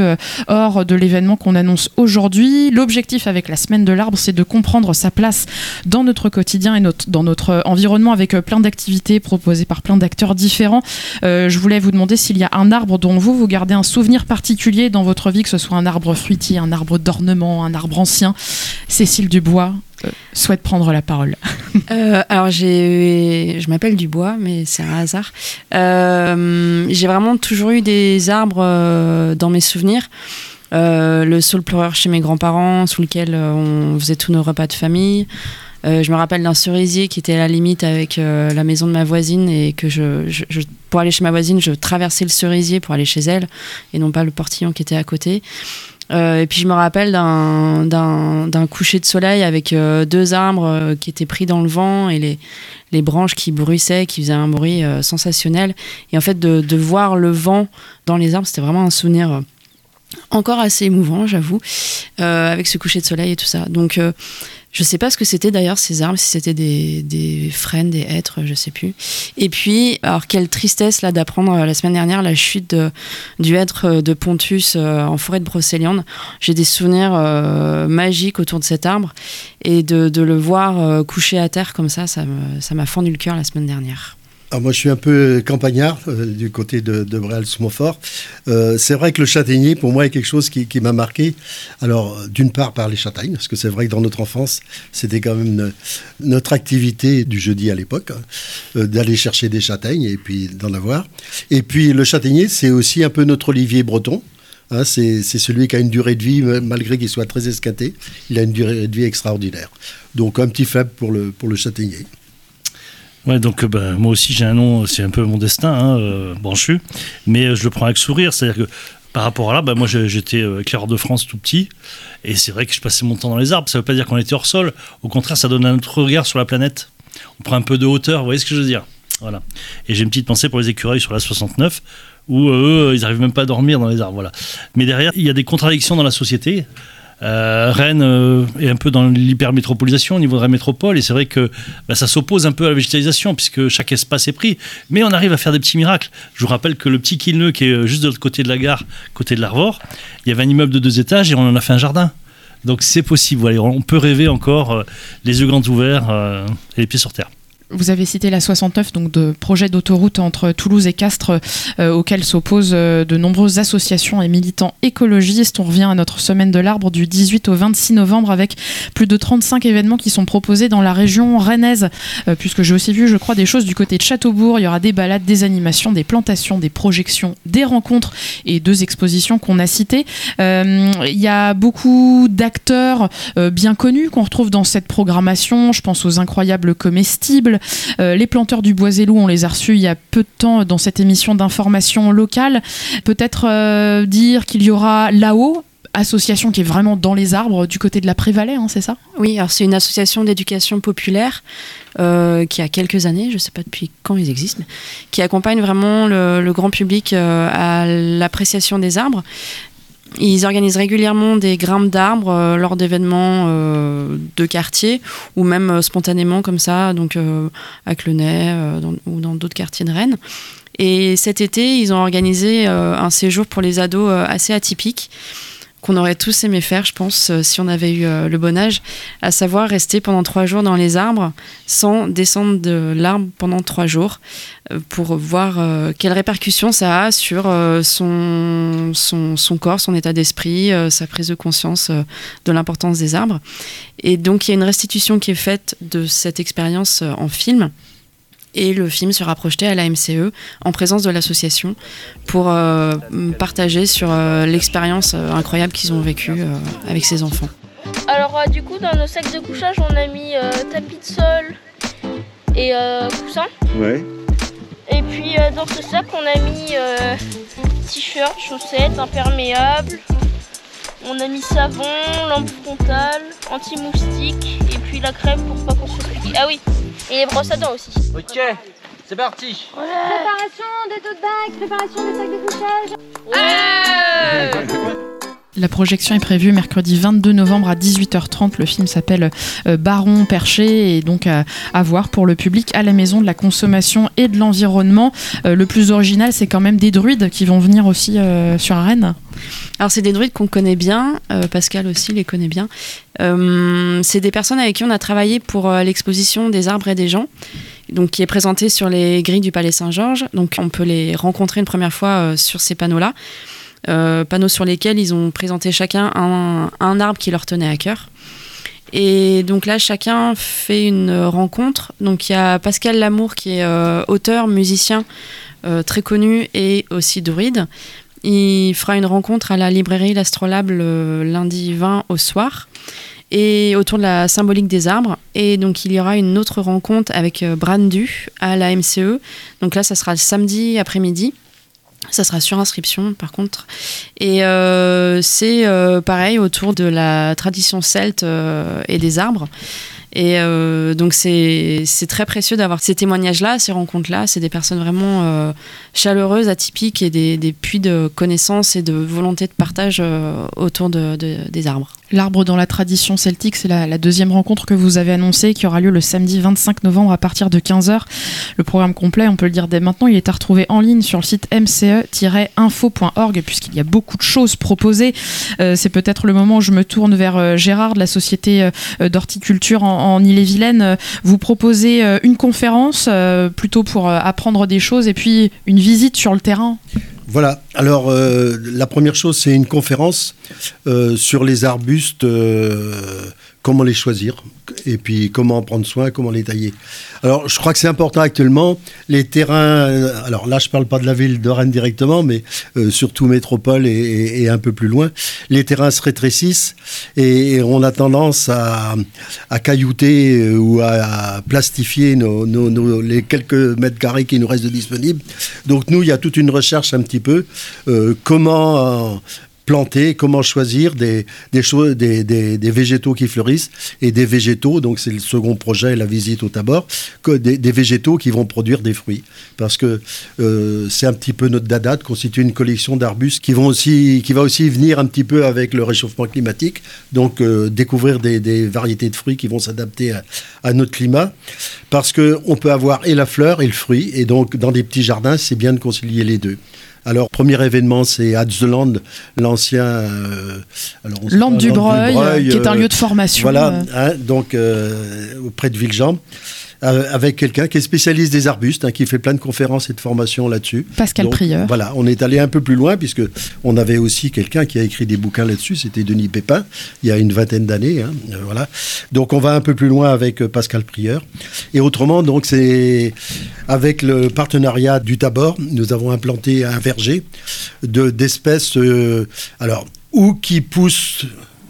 hors de l'événement qu'on annonce aujourd'hui. L'objectif avec la Semaine de l'Arbre, c'est de comprendre sa place dans notre quotidien et notre, dans notre environnement avec plein d'activités proposées par plein d'acteurs différents. Euh, je voulais vous demander s'il y a un arbre dont vous, vous gardez un souvenir particulier dans votre vie, que ce soit un arbre fruitier, un arbre d'ornement, un arbre ancien. Cécile Dubois euh, souhaite prendre la parole. euh, alors, j'ai, je m'appelle Dubois, mais c'est un hasard. Euh, j'ai vraiment toujours eu des arbres euh, dans mes souvenirs. Euh, le saule pleureur chez mes grands-parents, sous lequel euh, on faisait tous nos repas de famille. Euh, je me rappelle d'un cerisier qui était à la limite avec euh, la maison de ma voisine et que je, je, je, pour aller chez ma voisine, je traversais le cerisier pour aller chez elle et non pas le portillon qui était à côté. Euh, et puis je me rappelle d'un, d'un, d'un coucher de soleil avec euh, deux arbres euh, qui étaient pris dans le vent et les, les branches qui bruissaient, qui faisaient un bruit euh, sensationnel. Et en fait, de, de voir le vent dans les arbres, c'était vraiment un souvenir euh, encore assez émouvant, j'avoue, euh, avec ce coucher de soleil et tout ça. Donc, euh, je sais pas ce que c'était d'ailleurs ces arbres, si c'était des, des frênes, des hêtres, je sais plus. Et puis, alors quelle tristesse là d'apprendre euh, la semaine dernière la chute de, du hêtre de Pontus euh, en forêt de Brocéliande. J'ai des souvenirs euh, magiques autour de cet arbre et de, de le voir euh, couché à terre comme ça, ça, me, ça m'a fendu le cœur la semaine dernière. Alors moi, je suis un peu campagnard euh, du côté de, de Bréal-sous-Montfort. Euh, c'est vrai que le châtaignier, pour moi, est quelque chose qui, qui m'a marqué. Alors, d'une part, par les châtaignes, parce que c'est vrai que dans notre enfance, c'était quand même ne, notre activité du jeudi à l'époque, hein, euh, d'aller chercher des châtaignes et puis d'en avoir. Et puis, le châtaignier, c'est aussi un peu notre olivier breton. Hein, c'est, c'est celui qui a une durée de vie, malgré qu'il soit très escaté, il a une durée de vie extraordinaire. Donc, un petit faible pour le, pour le châtaignier. Ouais, donc euh, bah, moi aussi j'ai un nom, c'est un peu mon destin, hein, euh, branchu, mais euh, je le prends avec sourire, c'est-à-dire que par rapport à là, bah, moi j'étais euh, éclaireur de France tout petit, et c'est vrai que je passais mon temps dans les arbres, ça veut pas dire qu'on était hors sol, au contraire ça donne un autre regard sur la planète, on prend un peu de hauteur, vous voyez ce que je veux dire, voilà. Et j'ai une petite pensée pour les écureuils sur la soixante-neuf, où euh, eux, ils n'arrivent même pas à dormir dans les arbres, voilà. Mais derrière, il y a des contradictions dans la société. Euh, Rennes euh, est un peu dans l'hypermétropolisation au niveau de la métropole et c'est vrai que bah, ça s'oppose un peu à la végétalisation puisque chaque espace est pris, mais on arrive à faire des petits miracles. Je vous rappelle que le petit Quilneux qui est juste de l'autre côté de la gare, côté de l'Arvor, il y avait un immeuble de deux étages et on en a fait un jardin, donc c'est possible, voilà. On peut rêver encore euh, les yeux grands ouverts euh, et les pieds sur terre. Vous avez cité la soixante-neuf, donc de projet d'autoroute entre Toulouse et Castres, euh, auquel s'opposent euh, de nombreuses associations et militants écologistes. On revient à notre semaine de l'arbre du dix-huit au vingt-six novembre avec plus de trente-cinq événements qui sont proposés dans la région rennaise, euh, puisque j'ai aussi vu, je crois, des choses du côté de Châteaubourg. Il y aura des balades, des animations, des plantations, des projections, des rencontres et deux expositions qu'on a citées. Euh, il y a beaucoup d'acteurs euh, bien connus qu'on retrouve dans cette programmation. Je pense aux incroyables comestibles. Euh, les planteurs du Boiselou, on les a reçus il y a peu de temps dans cette émission d'information locale. Peut-être euh, dire qu'il y aura là-haut, association qui est vraiment dans les arbres du côté de la Prévalais, hein, c'est ça ? Oui, alors c'est une association d'éducation populaire euh, qui a quelques années, je ne sais pas depuis quand ils existent, mais qui accompagne vraiment le, le grand public euh, à l'appréciation des arbres. Ils organisent régulièrement des grimpes d'arbres euh, lors d'événements euh, de quartier ou même euh, spontanément comme ça, donc euh, à Clenay euh, dans, ou dans d'autres quartiers de Rennes. Et cet été, ils ont organisé euh, un séjour pour les ados euh, assez atypique qu'on aurait tous aimé faire, je pense, euh, si on avait eu euh, le bon âge, à savoir rester pendant trois jours dans les arbres sans descendre de l'arbre pendant trois jours euh, pour voir euh, quelles répercussions ça a sur euh, son, son, son corps, son état d'esprit, euh, sa prise de conscience euh, de l'importance des arbres. Et donc, il y a une restitution qui est faite de cette expérience euh, en film. Et le film sera projeté à la M C E en présence de l'association pour euh, partager sur euh, l'expérience euh, incroyable qu'ils ont vécue euh, avec ces enfants. Alors euh, du coup, dans nos sacs de couchage, on a mis euh, tapis de sol et euh, coussin. Ouais. Et puis euh, dans ce sac, on a mis euh, t-shirt, chaussettes, imperméables. On a mis savon, lampe frontale, anti-moustique et puis la crème pour pas qu'on se pique. Ah oui, et les brosses à dents aussi. Ok, c'est parti. Ouais. Préparation des tote bags, préparation des sacs de couchage. Ouais. La projection est prévue mercredi vingt-deux novembre à dix-huit heures trente. Le film s'appelle euh, Baron Perché et donc à, à voir pour le public à la Maison de la Consommation et de l'Environnement. Euh, le plus original, c'est quand même des druides qui vont venir aussi euh, sur Rennes. Alors c'est des druides qu'on connaît bien, euh, Pascal aussi les connaît bien. Euh, c'est des personnes avec qui on a travaillé pour euh, l'exposition des arbres et des gens, donc qui est présentée sur les grilles du Palais Saint-Georges. Donc on peut les rencontrer une première fois euh, sur ces panneaux-là, euh, panneaux sur lesquels ils ont présenté chacun un, un arbre qui leur tenait à cœur. Et donc là, chacun fait une rencontre. Donc il y a Pascal Lamour qui est euh, auteur, musicien euh, très connu et aussi druide. Il fera une rencontre à la librairie L'Astrolabe le lundi vingt au soir et autour de la symbolique des arbres. Et donc il y aura une autre rencontre avec Brandu à la M C E. Donc là, ça sera le samedi après-midi. Ça sera sur inscription par contre. Et euh, c'est euh, pareil autour de la tradition celte euh, et des arbres. Et euh, donc c'est, c'est très précieux d'avoir ces témoignages-là, ces rencontres-là. C'est des personnes vraiment euh, chaleureuses, atypiques et des, des puits de connaissances et de volonté de partage euh, autour de, de, des arbres. L'arbre dans la tradition celtique, c'est la, la deuxième rencontre que vous avez annoncée qui aura lieu le samedi vingt-cinq novembre à partir de quinze heures. Le programme complet, on peut le dire dès maintenant, il est à retrouver en ligne sur le site m c e tiret info point org puisqu'il y a beaucoup de choses proposées. Euh, c'est peut-être le moment où je me tourne vers euh, Gérard de la Société euh, d'horticulture en, en Ille-et-Vilaine. Vous proposez euh, une conférence euh, plutôt pour euh, apprendre des choses et puis une visite sur le terrain. Voilà, alors euh, la première chose, c'est une conférence euh, sur les arbustes, euh, comment les choisir, et puis comment en prendre soin, comment les tailler. Alors, je crois que c'est important actuellement, les terrains, euh, alors là, je ne parle pas de la ville de Rennes directement, mais euh, surtout métropole et, et, et un peu plus loin, les terrains se rétrécissent et, et on a tendance à, à caillouter euh, ou à, à plastifier nos, nos, nos, les quelques mètres carrés qui nous restent de disponibles. Donc nous, il y a toute une recherche un petit peu, euh, comment... Euh, planter, comment choisir des, des, choses, des, des, des végétaux qui fleurissent et des végétaux, donc c'est le second projet, la visite au Tabor, que des, des végétaux qui vont produire des fruits. Parce que euh, c'est un petit peu notre dada de constituer une collection d'arbustes qui, vont aussi, qui va aussi venir un petit peu avec le réchauffement climatique, donc euh, découvrir des, des variétés de fruits qui vont s'adapter à, à notre climat. Parce qu'on peut avoir et la fleur et le fruit, et donc dans des petits jardins, c'est bien de concilier les deux. Alors, premier événement, c'est Hadzeland, l'ancien... Euh, alors Land du Breuil, qui est un lieu de formation. Voilà, euh... hein, donc euh, auprès de Villejean, euh, avec quelqu'un qui est spécialiste des arbustes, hein, qui fait plein de conférences et de formations là-dessus. Pascal donc, Prieur. Voilà, on est allé un peu plus loin, puisque on avait aussi quelqu'un qui a écrit des bouquins là-dessus, c'était Denis Pépin, il y a une vingtaine d'années. Hein, euh, voilà. Donc, on va un peu plus loin avec euh, Pascal Prieur. Et autrement, donc, c'est... Avec le partenariat du Tabor, nous avons implanté un verger de, d'espèces, euh, alors, ou qui poussent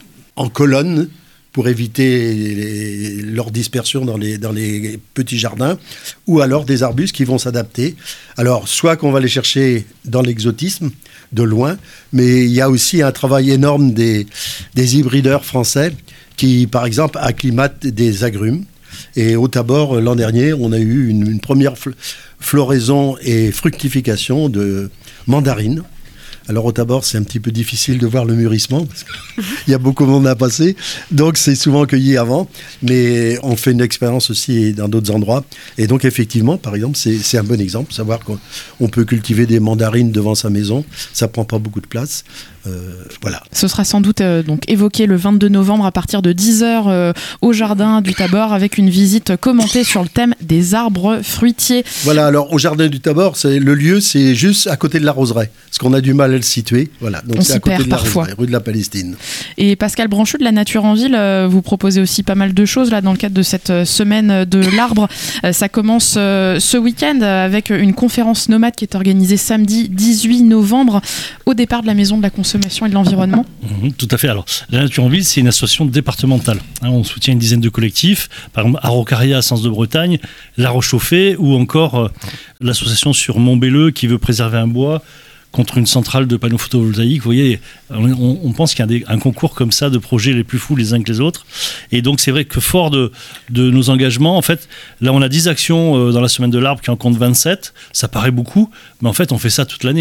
en colonne pour éviter les, leur dispersion dans les, dans les petits jardins, ou alors des arbustes qui vont s'adapter. Alors, soit qu'on va les chercher dans l'exotisme, de loin, mais il y a aussi un travail énorme des, des hybrideurs français qui, par exemple, acclimatent des agrumes. Et au Tabor, l'an dernier, on a eu une, une première floraison et fructification de mandarines. Alors au Tabor, c'est un petit peu difficile de voir le mûrissement, parce qu'il y a beaucoup de monde à passer, donc c'est souvent cueilli avant, mais on fait une expérience aussi dans d'autres endroits. Et donc effectivement, par exemple, c'est, c'est un bon exemple, savoir qu'on peut cultiver des mandarines devant sa maison, ça prend pas beaucoup de place. Euh, voilà. Ce sera sans doute euh, donc évoqué le vingt-deux novembre à partir de dix heures euh, au jardin du Tabor avec une visite commentée sur le thème des arbres fruitiers. Voilà, alors au jardin du Tabor, c'est, le lieu c'est juste à côté de la Roseraie, parce qu'on a du mal à le situer. Voilà, donc on c'est à côté de la parfois. Roseraie, rue de la Palestine. Et Pascal Branchu de la Nature en Ville, euh, vous proposez aussi pas mal de choses là dans le cadre de cette euh, semaine de l'arbre. Euh, ça commence euh, ce week-end avec une conférence nomade qui est organisée samedi dix-huit novembre au départ de la Maison de la Consommation et de l'Environnement. Mmh, tout à fait. Alors, la Nature en Ville, c'est une association départementale. Hein, on soutient une dizaine de collectifs, par exemple Araucaria à Sens de Bretagne, La Roche-Chauffée, ou encore euh, l'association sur Montbelleux qui veut préserver un bois contre une centrale de panneaux photovoltaïques. Vous voyez, on, on pense qu'il y a des, un concours comme ça de projets les plus fous les uns que les autres. Et donc, c'est vrai que fort de, de nos engagements, en fait, là, on a dix actions euh, dans la Semaine de l'Arbre qui en compte vingt-sept. Ça paraît beaucoup, mais en fait, on fait ça toute l'année, nous.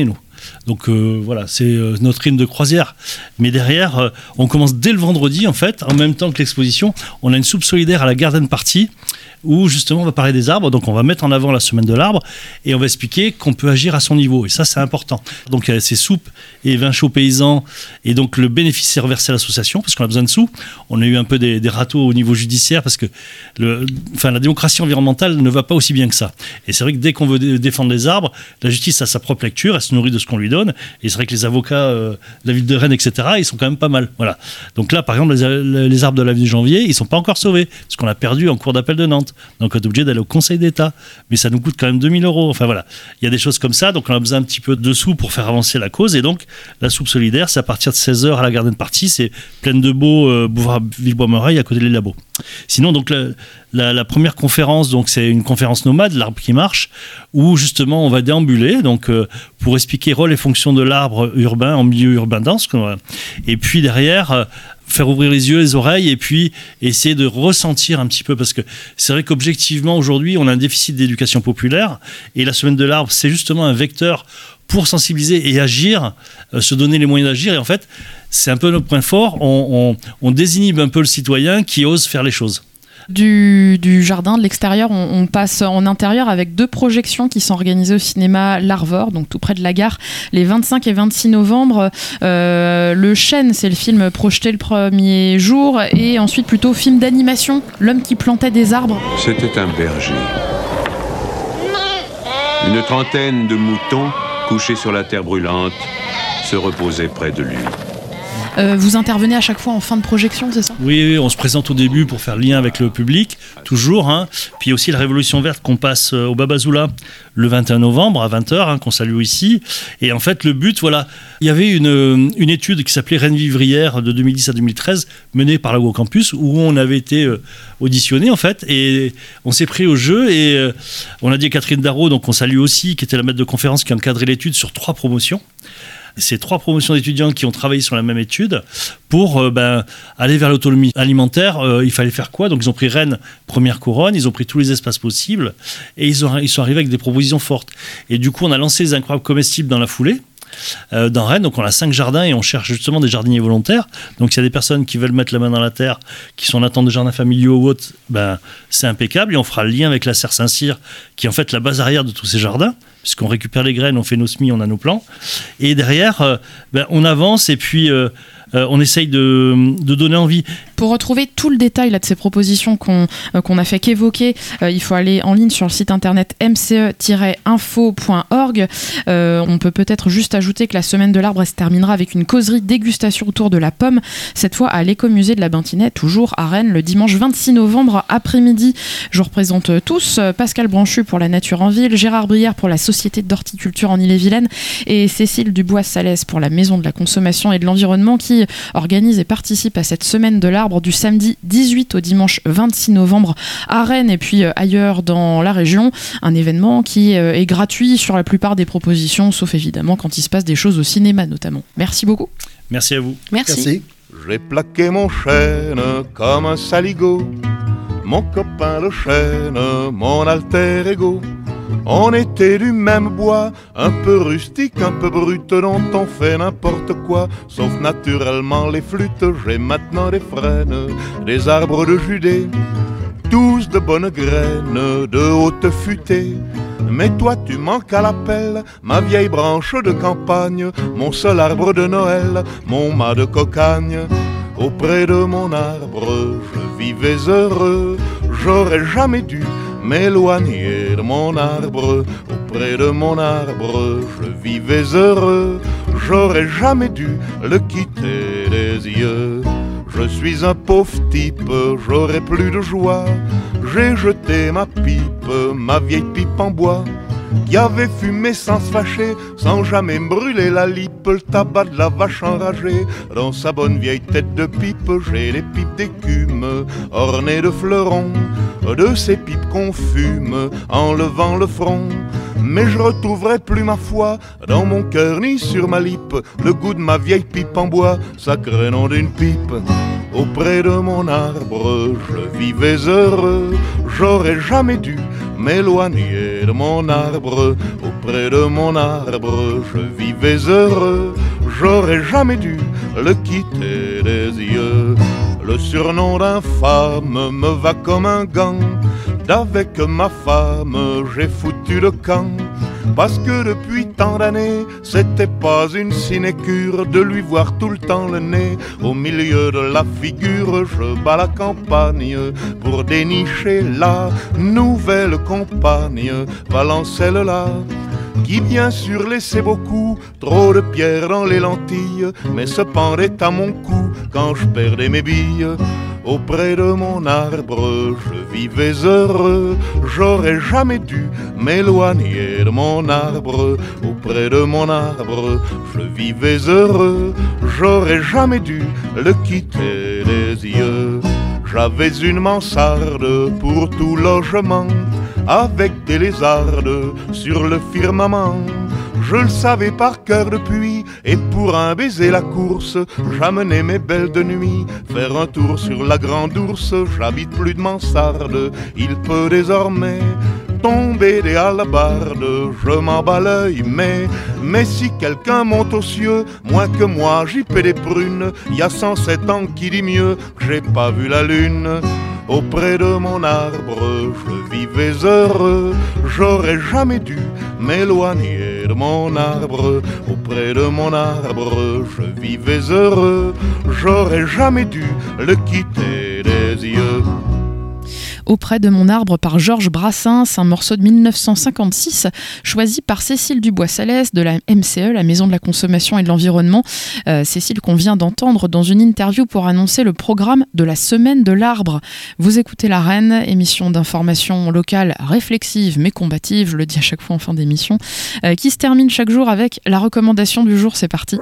Donc euh, voilà, c'est euh, notre rythme de croisière. Mais derrière, euh, on commence dès le vendredi, en fait, en même temps que l'exposition. On a une soupe solidaire à la garden party, où justement on va parler des arbres, donc on va mettre en avant la semaine de l'arbre et on va expliquer qu'on peut agir à son niveau, et ça c'est important. Donc il y a ces soupes et vins chauds paysans, et donc le bénéfice est reversé à l'association parce qu'on a besoin de sous. On a eu un peu des, des râteaux au niveau judiciaire parce que le, enfin, la démocratie environnementale ne va pas aussi bien que ça, et c'est vrai que dès qu'on veut dé- défendre les arbres, la justice a sa propre lecture, elle se nourrit de ce qu'on lui donne, et c'est vrai que les avocats euh, de la ville de Rennes, etc., ils sont quand même pas mal. Voilà. Donc là par exemple les, les arbres de l'avenue Janvier, ils sont pas encore sauvés parce qu'on a perdu en cour d'appel de Nantes. Donc on est obligé d'aller au Conseil d'État, mais ça nous coûte quand même deux mille euros. Enfin voilà, il y a des choses comme ça, donc on a besoin un petit peu de sous pour faire avancer la cause, et donc la soupe solidaire, c'est à partir de seize heures à la garden party, c'est Plaine de Beau, euh, Bouvard, Villebois-Moreil, à côté des labos. Sinon, donc la, la, la première conférence, donc c'est une conférence nomade, l'arbre qui marche, où justement on va déambuler, donc euh, pour expliquer rôle et fonction de l'arbre urbain en milieu urbain dense, quoi. Et puis derrière, euh, faire ouvrir les yeux, les oreilles, et puis essayer de ressentir un petit peu, parce que c'est vrai qu'objectivement aujourd'hui on a un déficit d'éducation populaire, et la semaine de l'arbre c'est justement un vecteur pour sensibiliser et agir, euh, se donner les moyens d'agir, et en fait c'est un peu notre point fort, on, on, on désinhibe un peu le citoyen qui ose faire les choses. Du, du jardin, de l'extérieur, on, on passe en intérieur avec deux projections qui sont organisées au cinéma L'Arvor, donc tout près de la gare, les vingt-cinq et vingt-six novembre. Euh, le Chêne, c'est le film projeté le premier jour, et ensuite plutôt film d'animation, L'homme qui plantait des arbres. C'était un berger. Une trentaine de moutons, couchés sur la terre brûlante, se reposaient près de lui. Euh, vous intervenez à chaque fois en fin de projection, c'est ça ? Oui, on se présente au début pour faire le lien avec le public, toujours. Hein. Puis il y a aussi la Révolution verte qu'on passe au Babazoula le vingt et un novembre à vingt heures, hein, qu'on salue ici. Et en fait, le but, voilà, il y avait une, une étude qui s'appelait Rennes Vivrière de deux mille dix à deux mille treize, menée par l'Agrocampus, où on avait été euh, auditionné, en fait, et on s'est pris au jeu. Et euh, on a dit à Catherine Darro, donc on salue aussi, qui était la maître de conférence qui a encadré l'étude sur trois promotions. Ces trois promotions d'étudiants qui ont travaillé sur la même étude pour euh, ben, aller vers l'autonomie alimentaire. Euh, il fallait faire quoi ? Donc ils ont pris Rennes, première couronne, ils ont pris tous les espaces possibles, et ils, ont, ils sont arrivés avec des propositions fortes. Et du coup, on a lancé les incroyables comestibles dans la foulée. Euh, dans Rennes, donc on a cinq jardins et on cherche justement des jardiniers volontaires. Donc s'il y a des personnes qui veulent mettre la main dans la terre, qui sont en attente de jardins familiaux ou autres, ben, c'est impeccable, et on fera le lien avec la serre Saint-Cyr, qui est en fait la base arrière de tous ces jardins, puisqu'on récupère les graines, on fait nos semis, on a nos plants, et derrière euh, ben, on avance, et puis euh, euh, on essaye de, de donner envie. Pour retrouver tout le détail là, de ces propositions qu'on euh, qu'on a fait qu'évoquer, euh, il faut aller en ligne sur le site internet m c e tiret info point org. Euh, on peut peut-être juste ajouter que la semaine de l'arbre se terminera avec une causerie dégustation autour de la pomme, cette fois à l'écomusée de la Bintinette, toujours à Rennes, le dimanche vingt-six novembre après-midi. Je vous représente tous Pascal Branchu pour La Nature en Ville, Gérard Brière pour la Société d'horticulture en Ille-et-Vilaine, et Cécile Dubois-Salès pour la Maison de la Consommation et de l'Environnement, qui organise et participe à cette semaine de l'arbre du samedi dix-huit au dimanche vingt-six novembre à Rennes et puis ailleurs dans la région. Un événement qui est gratuit sur la plupart des propositions, sauf évidemment quand il se passe des choses au cinéma notamment. Merci beaucoup. Merci à vous. Merci. Merci. J'ai plaqué mon chêne comme un saligot, mon copain le chêne, mon alter ego. On était du même bois, un peu rustique, un peu brut, dont on fait n'importe quoi, sauf naturellement les flûtes. J'ai maintenant des frênes, des arbres de Judée, tous de bonnes graines, de haute futée. Mais toi tu manques à l'appel, ma vieille branche de campagne, mon seul arbre de Noël, mon mât de cocagne. Auprès de mon arbre, je vivais heureux, j'aurais jamais dû m'éloigner de mon arbre. Auprès de mon arbre, je vivais heureux, j'aurais jamais dû le quitter des yeux. Je suis un pauvre type, j'aurais plus de joie. J'ai jeté ma pipe, ma vieille pipe en bois, qui avait fumé sans se fâcher, sans jamais me brûler la lippe. Le tabac de la vache enragée, dans sa bonne vieille tête de pipe. J'ai les pipes d'écume, ornées de fleurons, de ces pipes qu'on fume en levant le front. Mais je retrouverai plus ma foi dans mon cœur ni sur ma lippe le goût de ma vieille pipe en bois, sacré nom d'une pipe. Auprès de mon arbre, je vivais heureux, j'aurais jamais dû m'éloigner de mon arbre. Auprès Auprès de mon arbre, je vivais heureux, j'aurais jamais dû le quitter des yeux. Le surnom d'infâme me va comme un gant, d'avec ma femme j'ai foutu le camp. Parce que depuis tant d'années, c'était pas une sinécure de lui voir tout le temps le nez au milieu de la figure. Je bats la campagne pour dénicher la nouvelle compagne, Valencelle-là, qui bien sûr laissait beaucoup trop de pierres dans les lentilles, mais se pendait à mon cou quand je perdais mes billes. Auprès de mon arbre, je vivais heureux, j'aurais jamais dû m'éloigner de mon arbre. Auprès de mon arbre, je vivais heureux, j'aurais jamais dû le quitter des yeux. J'avais une mansarde pour tout logement, avec des lézardes sur le firmament. Je le savais par cœur depuis, et pour un baiser la course, j'amenais mes belles de nuit faire un tour sur la grande ours. J'habite plus de mansarde, il peut désormais tomber des hallebardes. Je m'en bats l'œil, mais, mais si quelqu'un monte aux cieux, moins que moi j'y paie des prunes. Y a cent sept ans qui dit mieux que j'ai pas vu la lune. Auprès de mon arbre, je vivais heureux, j'aurais jamais dû m'éloigner de mon arbre. Auprès de mon arbre, je vivais heureux, j'aurais jamais dû le quitter des yeux. Auprès de mon arbre par Georges Brassens, un morceau de mille neuf cent cinquante-six choisi par Cécile Dubois-Salès de la M C E, la Maison de la Consommation et de l'Environnement. Euh, Cécile qu'on vient d'entendre dans une interview pour annoncer le programme de la Semaine de l'Arbre. Vous écoutez La Reine, émission d'information locale réflexive mais combative, je le dis à chaque fois en fin d'émission, euh, qui se termine chaque jour avec la recommandation du jour. C'est parti.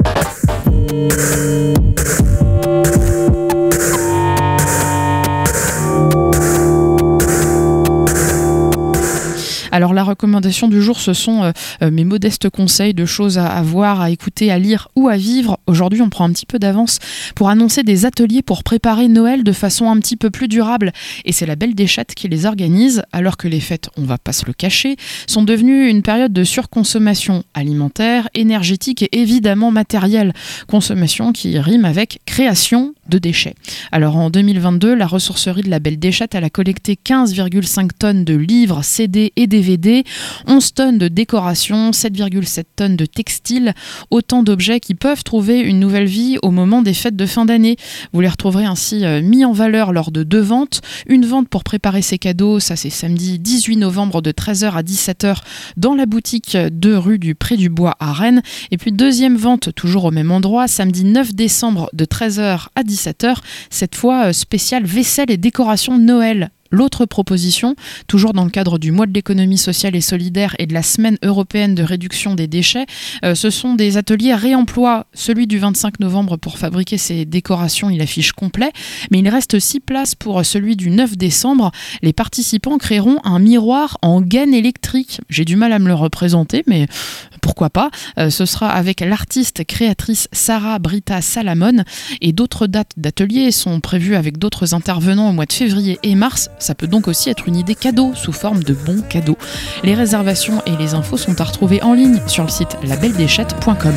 Alors la recommandation du jour, ce sont euh, mes modestes conseils de choses à, à voir, à écouter, à lire ou à vivre. Aujourd'hui, on prend un petit peu d'avance pour annoncer des ateliers pour préparer Noël de façon un petit peu plus durable. Et c'est la Belle des Chattes qui les organise, alors que les fêtes, on va pas se le cacher, sont devenues une période de surconsommation alimentaire, énergétique et évidemment matérielle. Consommation qui rime avec création de déchets. Alors en deux mille vingt-deux, la ressourcerie de la Belle des Chattes, elle a collecté quinze virgule cinq tonnes de livres, C D et D V D, onze tonnes de décoration, sept virgule sept tonnes de textiles, autant d'objets qui peuvent trouver une nouvelle vie au moment des fêtes de fin d'année. Vous les retrouverez ainsi euh, mis en valeur lors de deux ventes. Une vente pour préparer ses cadeaux, ça c'est samedi dix-huit novembre de treize heures à dix-sept heures dans la boutique de rue du Pré du Bois à Rennes. Et puis deuxième vente, toujours au même endroit, samedi neuf décembre de treize heures à dix-sept heures, cette fois euh, spéciale vaisselle et décoration de Noël. L'autre proposition, toujours dans le cadre du mois de l'économie sociale et solidaire et de la semaine européenne de réduction des déchets, euh, ce sont des ateliers réemploi. Celui du vingt-cinq novembre pour fabriquer ces décorations, il affiche complet, mais il reste six places pour celui du neuf décembre. Les participants créeront un miroir en gaine électrique. J'ai du mal à me le représenter, mais pourquoi pas. Euh, ce sera avec l'artiste créatrice Sarah Brita Salamone, et d'autres dates d'ateliers sont prévues avec d'autres intervenants au mois de février et mars. Ça peut donc aussi être une idée cadeau sous forme de bons cadeaux. Les réservations et les infos sont à retrouver en ligne sur le site la belle des chattes point com.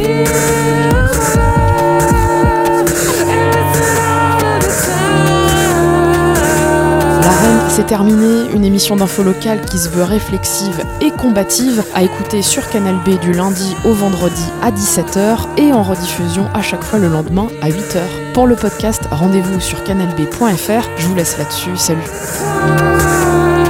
La Reine, c'est terminé. Une émission d'info locale qui se veut réflexive et combative, à écouter sur Canal B du lundi au vendredi à dix-sept heures et en rediffusion à chaque fois le lendemain à huit heures. Pour le podcast, rendez-vous sur canal b point f r. Je vous laisse là-dessus. Salut.